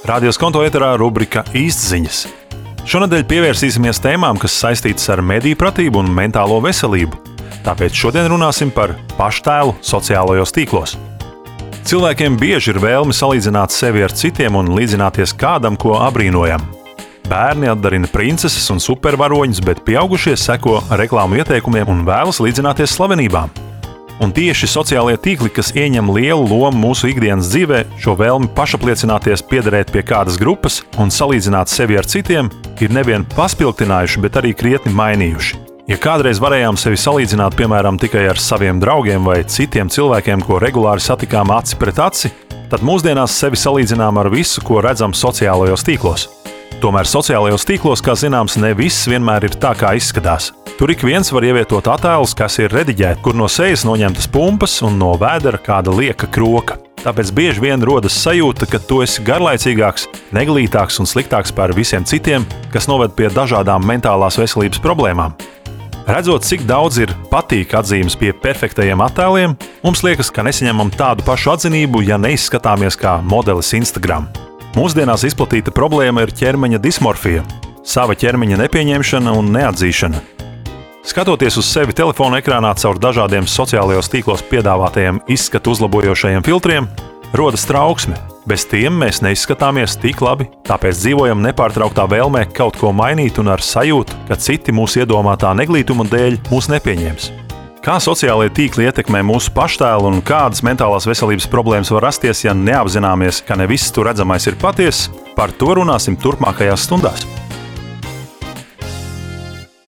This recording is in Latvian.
Radio Skonto ēterā rubrika Īstziņas. Šonedēļ pievērsīsimies tēmām, kas saistītas ar mediju pratību un mentālo veselību. Tāpēc šodien runāsim par paštēlu sociālajos tīklos. Cilvēkiem bieži ir vēlme salīdzināt sevi ar citiem un līdzināties kādam, ko abrīnojam. Bērni atdarina princeses un supervaroņus, bet pieaugušie seko reklāmu ieteikumiem un vēlas līdzināties slavenībām. Un tieši sociālie tīkli, kas ieņem lielu lomu mūsu ikdienas dzīvē, šo vēlmi pašapliecināties piederēt pie kādas grupas un salīdzināt sevi ar citiem, ir nevien paspilgtinājuši, bet arī krietni mainījuši. Ja kādreiz varējām sevi salīdzināt, piemēram, tikai ar saviem draugiem vai citiem cilvēkiem, ko regulāri satikām aci pret aci, tad mūsdienās sevi salīdzinām ar visu, ko redzam sociālajos tīklos. Tomēr sociālajos tīklos, kā zināms, ne viss vienmēr ir tā, kā izskatās. Tur ik viens var ievietot attēlus, kas ir rediģēti, kur no sejas noņemtas pumpas un no vēdera kāda lieka kroka. Tāpēc bieži vien rodas sajūta, ka tu esi garlaicīgāks, neglītāks un sliktāks par visiem citiem, kas noved pie dažādām mentālās veselības problēmām. Redzot, cik daudz ir patīk atzīmes pie perfektajiem attēliem, mums liekas, ka nesaņemam tādu pašu atzinību, ja neizskatāmies kā modelis Instagram. Mūsdienās izplatīta problēma ir ķermeņa dismorfija, sava ķermeņa nepieņemšana un neatzīšana. Skatoties uz sevi telefona ekrānā caur dažādiem sociālajos tīklos piedāvātajiem izskatu uzlabojošajiem filtriem, rodas trauksme. Bez tiem mēs neizskatāmies tik labi, tāpēc dzīvojam nepārtrauktā vēlmē kaut ko mainīt un ar sajūtu, ka citi mūsu iedomātā neglītuma dēļ mūs nepieņems. Kā sociālie tīkli ietekmē mūsu paštēlu un kādas mentālās veselības problēmas var rasties, ja neapzināmies, ka ne viss tur redzamais ir patiess, par to runāsim turpmākajās stundās.